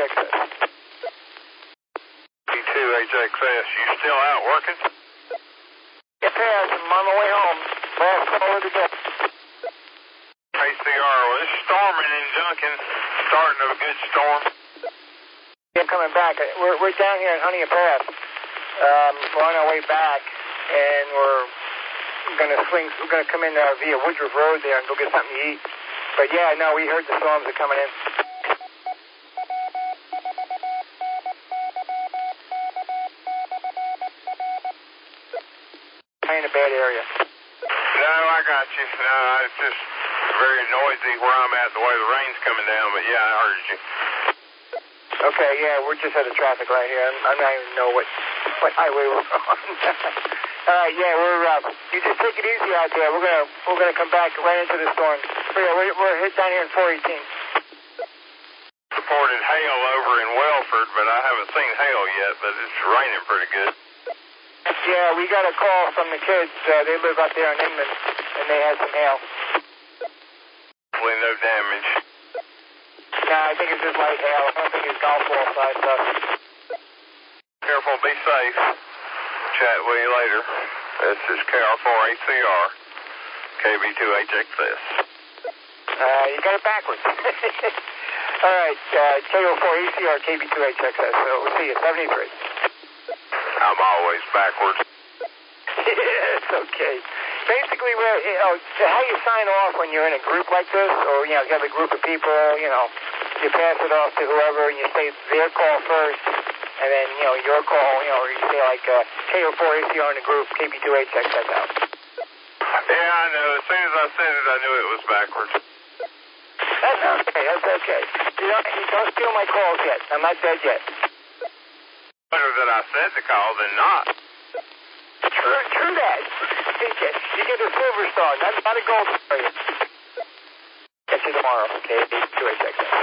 HXS. KB2HXS, you still out working? Yes, I'm on my way home. Last call of the day. ACR, well, it's storming in Duncan, starting of a good storm. Yeah, coming back. We're down here in Honea Pass. We're on our way back, and we're gonna come in via Woodruff Road there and go get something to eat. But yeah, no, we heard the storms are coming in. In a bad area. No, I got you. No, it's just very noisy where I'm at, the way the rain's coming down, but yeah, I heard you. Okay, yeah, we're just at a traffic light here. I don't even know what highway we're on. All right, yeah, you just take it easy out there. We're gonna come back right into the storm. So yeah, we're hit down here in 418. Reported hail over in Welford, but I haven't seen hail yet, but it's raining pretty good. Yeah, we got a call from the kids. They live out there in England, and they had some hail. Hopefully no damage. No, I think it's just light hail. I don't think it's golf ball size stuff. Careful, be safe. Chat with you later. This is KR4ACR, KB2HXS. You got it backwards. All right, KO4ACR, KB2HXS. So we'll see you, 73. I'm always backwards. It's okay. Basically, how you sign off when you're in a group like this, or, you have a group of people, you pass it off to whoever, and you say their call first, and then, your call, or you say, like, KO4ACR in the group, KB2HXS out. Yeah, I know. As soon as I said it, I knew it was backwards. That's okay. That's okay. You don't steal my calls yet. I'm not dead yet. Better that I said the call than not. True that. You get a silver star, not a gold star. Catch you tomorrow, okay? 2HXS.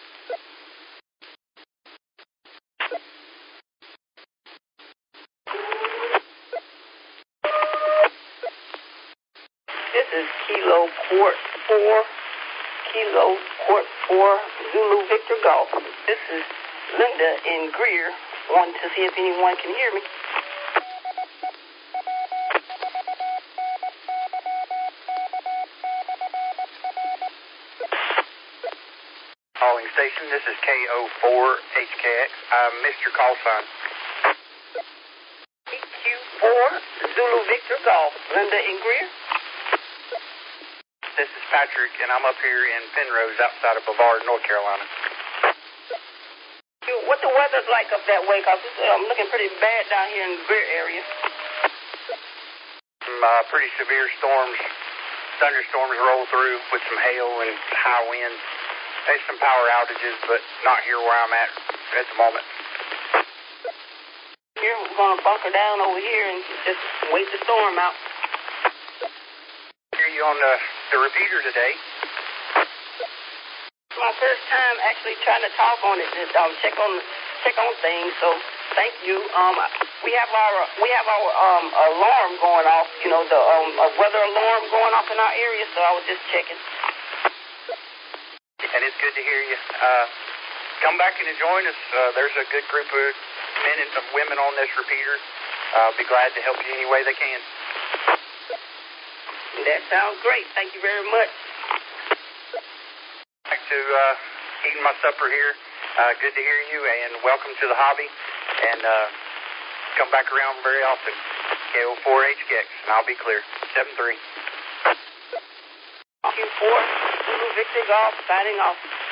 This is Kilo Court 4, Kilo Court 4, Zulu Victor Golf. This is Linda in Greer, wanting to see if anyone can hear me. Calling station, this is KO4HKX. I missed your call sign. EQ4, Zulu Victor Golf, Linda in Greer. This is Patrick, and I'm up here in Penrose outside of Brevard, North Carolina. What the weather's like up that way? Because I'm looking pretty bad down here in the Greer area. Some pretty severe storms, thunderstorms roll through with some hail and high winds. There's some power outages, but not here where I'm at the moment. Here, we're going to bunker down over here and just wait the storm out. Hear you on the repeater today. It's my first time actually trying to talk on it, check on things. So thank you. We have our alarm going off. The weather alarm going off in our area. So I was just checking. And it's good to hear you. Come back and join us. There's a good group of men and some women on this repeater. I'll be glad to help you any way they can. That sounds great. Thank you very much. Back to eating my supper here. Good to hear you, and welcome to the hobby. And come back around very often. KO4HKX, and I'll be clear. 7-3. Q4, Zulu Victor Golf, signing off.